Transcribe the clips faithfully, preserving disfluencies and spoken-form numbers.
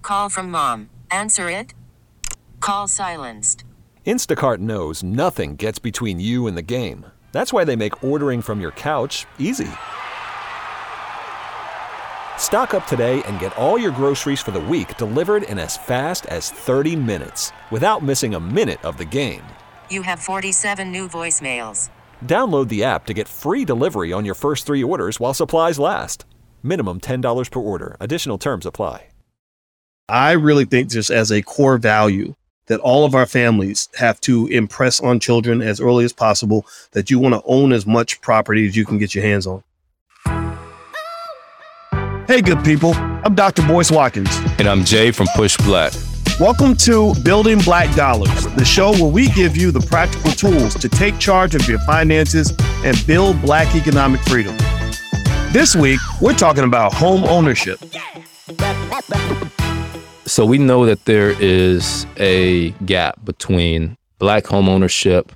Call from mom. Answer it. Call silenced. Instacart knows nothing gets between you and the game. That's why they make ordering from your couch easy. Stock up today and get all your groceries for the week delivered in as fast as thirty minutes without missing a minute of the game. You have forty-seven new voicemails. Download the app to get free delivery on your first three orders while supplies last. Minimum ten dollars per order. Additional terms apply. I really think just as a core value that all of our families have to impress on children as early as possible that you want to own as much property as you can get your hands on. Hey, good people. I'm Doctor Boyce Watkins. And I'm Jay from Push Black. Welcome to Building Black Dollars, the show where we give you the practical tools to take charge of your finances and build Black economic freedom. This week, we're talking about home ownership. So we know that there is a gap between Black home ownership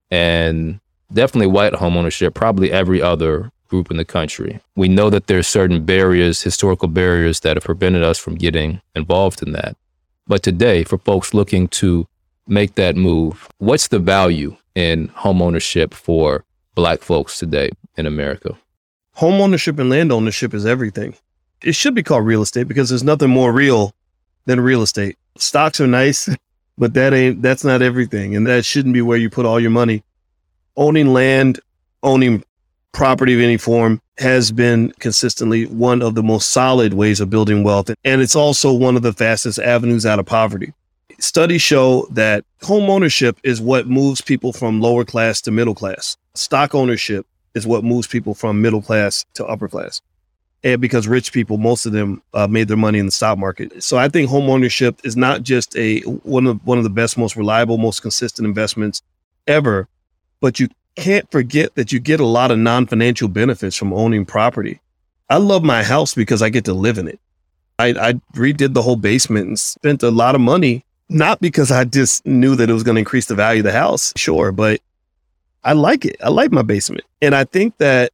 and definitely white home ownership, probably every other group in the country. We know that there's certain barriers, historical barriers that have prevented us from getting involved in that. But today, for folks looking to make that move, what's the value in home ownership for Black folks today in America? Home ownership and land ownership is everything. It should be called real estate because there's nothing more real than real estate. Stocks are nice, but that ain't, that's not everything. And that shouldn't be where you put all your money. Owning land, owning property of any form has been consistently one of the most solid ways of building wealth. And it's also one of the fastest avenues out of poverty. Studies show that home ownership is what moves people from lower class to middle class. Stock ownership is what moves people from middle class to upper class. And because rich people, most of them uh, made their money in the stock market. So I think home ownership is not just a one of one of the best, most reliable, most consistent investments ever, but you can't forget that you get a lot of non-financial benefits from owning property. I love my house because I get to live in it. I, I redid the whole basement and spent a lot of money, not because I just knew that it was going to increase the value of the house, sure, but I like it. I like my basement. And I think that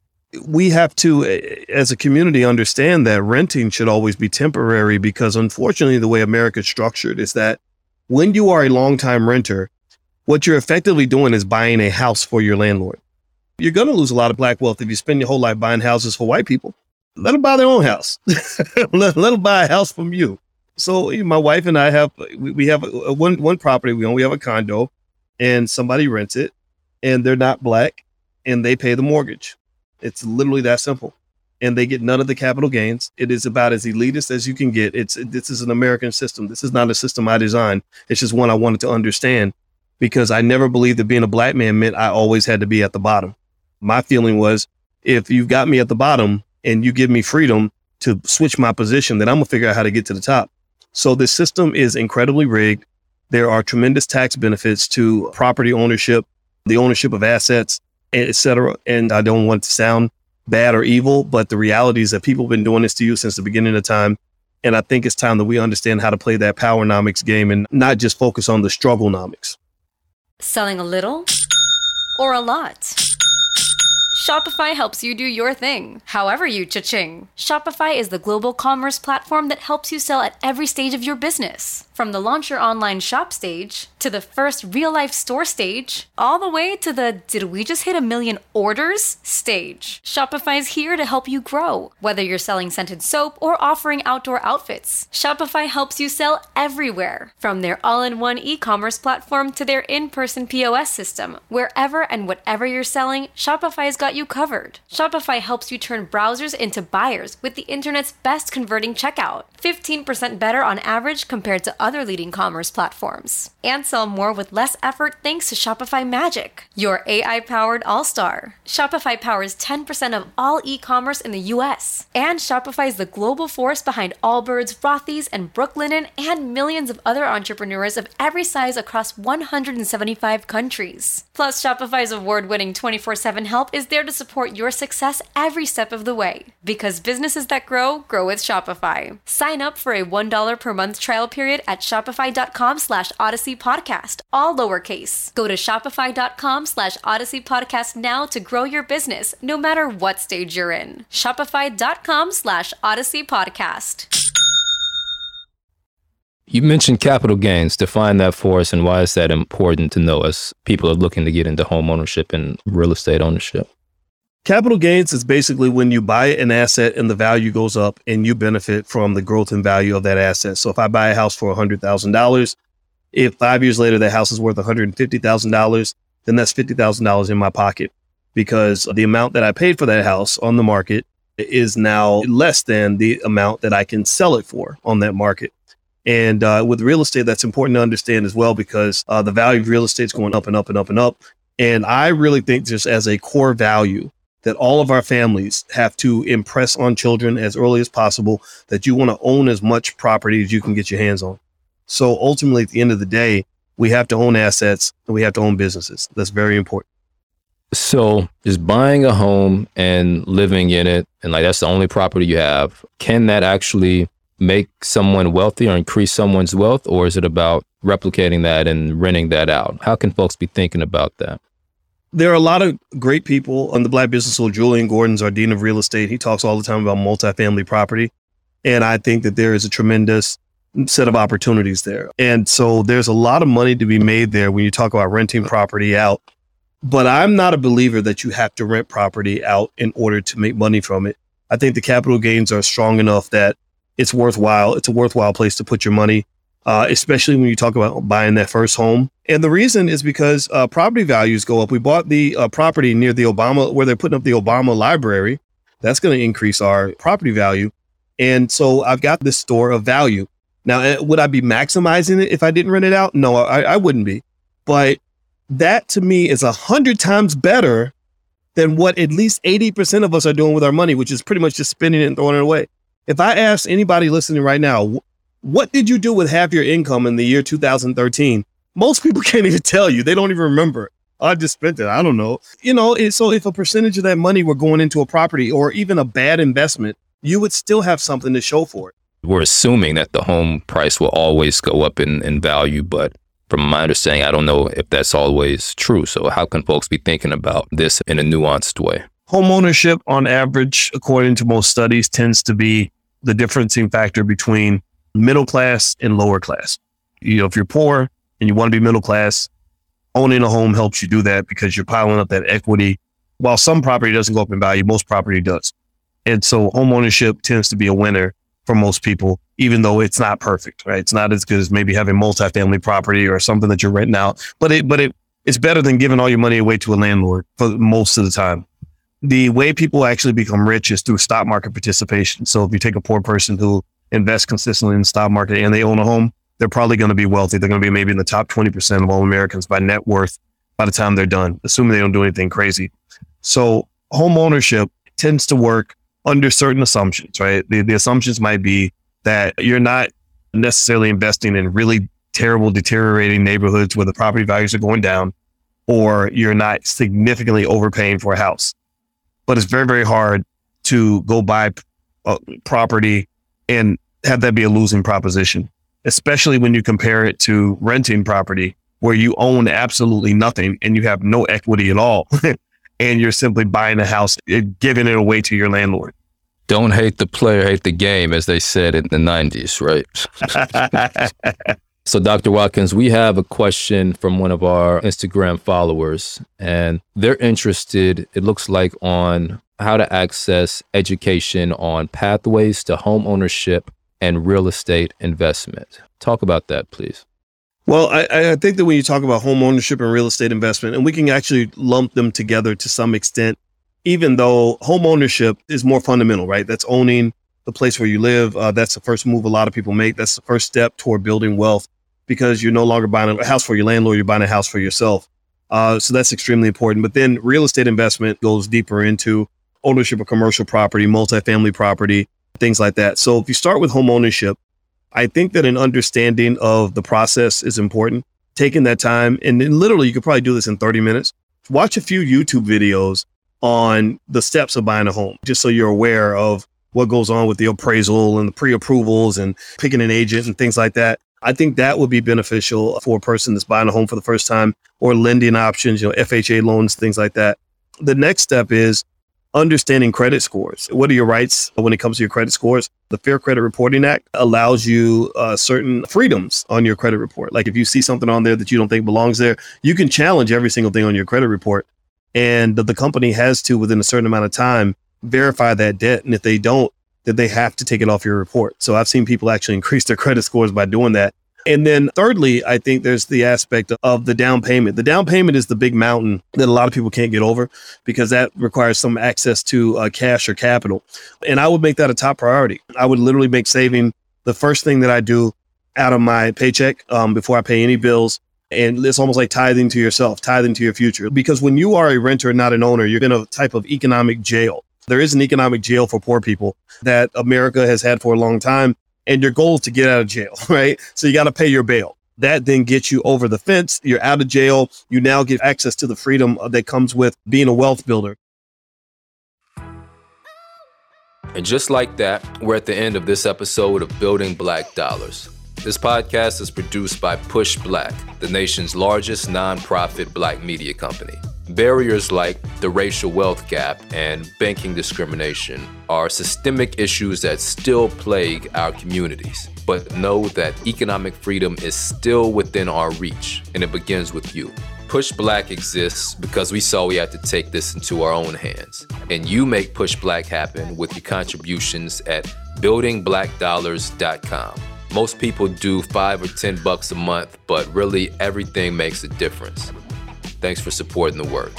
we have to, as a community, understand that renting should always be temporary because unfortunately, the way America is structured is that when you are a longtime renter, what you're effectively doing is buying a house for your landlord. You're going to lose a lot of Black wealth if you spend your whole life buying houses for white people. Let them buy their own house. let, let them buy a house from you. So my wife and I have, we, we have a, a one, one property we own. We have a condo and somebody rents it and they're not Black and they pay the mortgage. It's literally that simple. And they get none of the capital gains. It is about as elitist as you can get. It's This is an American system. This is not a system I designed. It's just one I wanted to understand because I never believed that being a Black man meant I always had to be at the bottom. My feeling was if you've got me at the bottom and you give me freedom to switch my position, then I'm going to figure out how to get to the top. So this system is incredibly rigged. There are tremendous tax benefits to property ownership, the ownership of assets, et cetera. And I don't want it to sound bad or evil, but the reality is that people have been doing this to you since the beginning of time. And I think it's time that we understand how to play that powernomics game and not just focus on the strugglenomics. Selling a little or a lot? Shopify helps you do your thing, however you cha-ching. Shopify is the global commerce platform that helps you sell at every stage of your business. From the launch your online shop stage, to the first real-life store stage, all the way to the did we just hit a million orders stage. Shopify's here to help you grow. Whether you're selling scented soap or offering outdoor outfits, Shopify helps you sell everywhere. From their all-in-one e-commerce platform to their in-person P O S system, wherever and whatever you're selling, Shopify's got you covered. Shopify helps you turn browsers into buyers with the internet's best converting checkout. fifteen percent better on average compared to other leading commerce platforms. And sell more with less effort thanks to Shopify Magic, your A I-powered all-star. Shopify powers ten percent of all e-commerce in the U S. And Shopify is the global force behind Allbirds, Rothy's, and Brooklinen, and millions of other entrepreneurs of every size across one hundred seventy-five countries. Plus, Shopify's award-winning twenty-four seven help is there to support your success every step of the way. Because businesses that grow, grow with Shopify. Sign up for a one dollar per month trial period at shopify.com slash Odyssey Podcast, all lowercase. Go to shopify.com slash Odyssey Podcast now to grow your business, no matter what stage you're in. Shopify.com slash Odyssey Podcast. You mentioned capital gains. Define that for us, and why is that important to know as people are looking to get into home ownership and real estate ownership? Capital gains is basically when you buy an asset and the value goes up and you benefit from the growth and value of that asset. So if I buy a house for one hundred thousand dollars, if five years later that house is worth one hundred fifty thousand dollars, then that's fifty thousand dollars in my pocket, because the amount that I paid for that house on the market is now less than the amount that I can sell it for on that market. And uh, with real estate, that's important to understand as well, because uh, the value of real estate is going up and up and up and up. And I really think just as a core value that all of our families have to impress on children as early as possible, that you want to own as much property as you can get your hands on. So ultimately, at the end of the day, we have to own assets and we have to own businesses. That's very important. So just buying a home and living in it, and like that's the only property you have, can that actually make someone wealthy or increase someone's wealth? Or is it about replicating that and renting that out? How can folks be thinking about that? There are a lot of great people on the Black Business School. Julian Gordon's our dean of real estate. He talks all the time about multifamily property. And I think that there is a tremendous set of opportunities there. And so there's a lot of money to be made there when you talk about renting property out. But I'm not a believer that you have to rent property out in order to make money from it. I think the capital gains are strong enough that it's worthwhile. It's a worthwhile place to put your money, uh, especially when you talk about buying that first home. And the reason is because uh, property values go up. We bought the uh, property near the Obama, where they're putting up the Obama library. That's going to increase our property value. And so I've got this store of value. Now, would I be maximizing it if I didn't rent it out? No, I, I wouldn't be. But that to me is a hundred times better than what at least eighty percent of us are doing with our money, which is pretty much just spending it and throwing it away. If I ask anybody listening right now, what did you do with half your income in the year two thousand thirteen? Most people can't even tell you. They don't even remember. I just spent it. I don't know. You know, it, so if a percentage of that money were going into a property or even a bad investment, you would still have something to show for it. We're assuming that the home price will always go up in, in value, but from my understanding, I don't know if that's always true. So how can folks be thinking about this in a nuanced way? Home ownership, on average, according to most studies, tends to be the differentiating factor between middle class and lower class. You know, if you're poor and you want to be middle class, owning a home helps you do that because you're piling up that equity. While some property doesn't go up in value, most property does. And so home ownership tends to be a winner for most people, even though it's not perfect, right? It's not as good as maybe having multifamily property or something that you're renting out, but it, but it, it's better than giving all your money away to a landlord for most of the time. The way people actually become rich is through stock market participation. So if you take a poor person who invests consistently in the stock market and they own a home, they're probably going to be wealthy. They're going to be maybe in the top twenty percent of all Americans by net worth by the time they're done, assuming they don't do anything crazy. So home ownership tends to work under certain assumptions, right? The, the assumptions might be that you're not necessarily investing in really terrible, deteriorating neighborhoods where the property values are going down, or you're not significantly overpaying for a house. But it's very, very hard to go buy a property and have that be a losing proposition, especially when you compare it to renting property where you own absolutely nothing and you have no equity at all. And you're simply buying a house and giving it away to your landlord. Don't hate the player, hate the game, as they said in the nineties, right? So, Doctor Watkins, we have a question from one of our Instagram followers, and they're interested, it looks like, on how to access education on pathways to home ownership and real estate investment. Talk about that, please. Well, I, I think that when you talk about home ownership and real estate investment, and we can actually lump them together to some extent, even though home ownership is more fundamental, right? That's owning the place where you live. Uh, that's the first move a lot of people make. That's the first step toward building wealth, because you're no longer buying a house for your landlord, you're buying a house for yourself. Uh, so that's extremely important. But then real estate investment goes deeper into ownership of commercial property, multifamily property, things like that. So if you start with home ownership, I think that an understanding of the process is important. Taking that time, and then literally you could probably do this in thirty minutes. Watch a few YouTube videos on the steps of buying a home, just so you're aware of what goes on with the appraisal and the pre-approvals and picking an agent and things like that. I think that would be beneficial for a person that's buying a home for the first time, or lending options, you know, F H A loans, things like that. The next step is understanding credit scores. What are your rights when it comes to your credit scores? The Fair Credit Reporting Act allows you uh, certain freedoms on your credit report. Like if you see something on there that you don't think belongs there, you can challenge every single thing on your credit report. And the company has to, within a certain amount of time, verify that debt. And if they don't, then they have to take it off your report. So I've seen people actually increase their credit scores by doing that. And then thirdly, I think there's the aspect of the down payment. The down payment is the big mountain that a lot of people can't get over because that requires some access to uh, cash or capital. And I would make that a top priority. I would literally make saving the first thing that I do out of my paycheck um, before I pay any bills. And it's almost like tithing to yourself, tithing to your future. Because when you are a renter and not an owner, you're in a type of economic jail. There is an economic jail for poor people that America has had for a long time. And your goal is to get out of jail, right? So you got to pay your bail. That then gets you over the fence. You're out of jail. You now get access to the freedom that comes with being a wealth builder. And just like that, we're at the end of this episode of Building Black Dollars. This podcast is produced by Push Black, the nation's largest nonprofit black media company. Barriers like the racial wealth gap and banking discrimination are systemic issues that still plague our communities. But know that economic freedom is still within our reach, and it begins with you. Push Black exists because we saw we had to take this into our own hands. And you make Push Black happen with your contributions at building black dollars dot com. Most people do five or ten bucks a month, but really everything makes a difference. Thanks for supporting the work.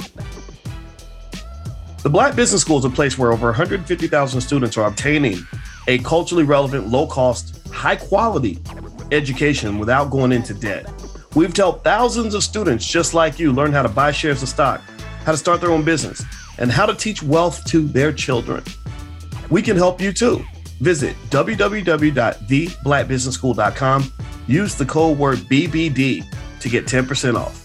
The Black Business School is a place where over one hundred fifty thousand students are obtaining a culturally relevant, low-cost, high-quality education without going into debt. We've helped thousands of students just like you learn how to buy shares of stock, how to start their own business, and how to teach wealth to their children. We can help you too. Visit w w w dot the black business school dot com. Use the code word B B D to get ten percent off.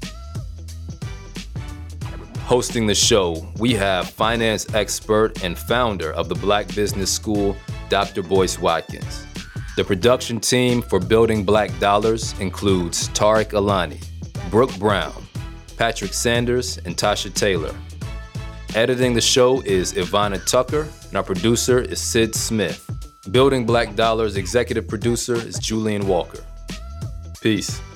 Hosting the show, we have finance expert and founder of the Black Business School, Doctor Boyce Watkins. The production team for Building Black Dollars includes Tariq Alani, Brooke Brown, Patrick Sanders, and Tasha Taylor. Editing the show is Ivana Tucker, and our producer is Sid Smith. Building Black Dollars executive producer is Julian Walker. Peace.